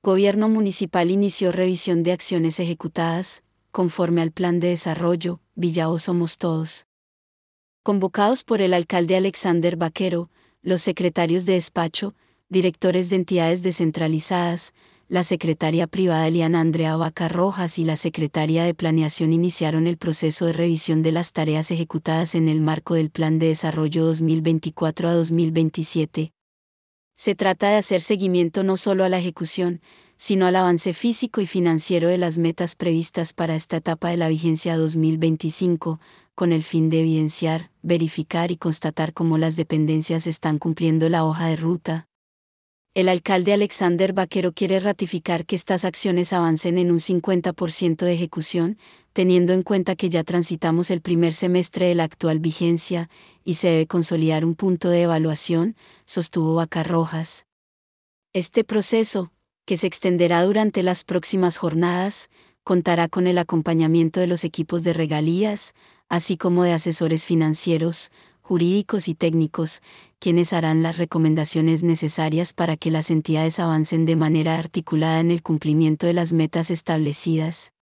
Gobierno Municipal inició revisión de acciones ejecutadas, conforme al Plan de Desarrollo, Villao Somos Todos. Convocados por el alcalde Alexander Vaquero, los secretarios de despacho, directores de entidades descentralizadas, la secretaria privada Eliana Andrea Vaca Rojas y la secretaria de Planeación iniciaron el proceso de revisión de las tareas ejecutadas en el marco del Plan de Desarrollo 2024 a 2027. Se trata de hacer seguimiento no solo a la ejecución, sino al avance físico y financiero de las metas previstas para esta etapa de la vigencia 2025, con el fin de evidenciar, verificar y constatar cómo las dependencias están cumpliendo la hoja de ruta. El alcalde Alexander Vaquero quiere ratificar que estas acciones avancen en un 50% de ejecución, teniendo en cuenta que ya transitamos el primer semestre de la actual vigencia, y se debe consolidar un punto de evaluación, sostuvo Vaca Rojas. Este proceso, que se extenderá durante las próximas jornadas, contará con el acompañamiento de los equipos de regalías, así como de asesores financieros, jurídicos y técnicos, quienes harán las recomendaciones necesarias para que las entidades avancen de manera articulada en el cumplimiento de las metas establecidas.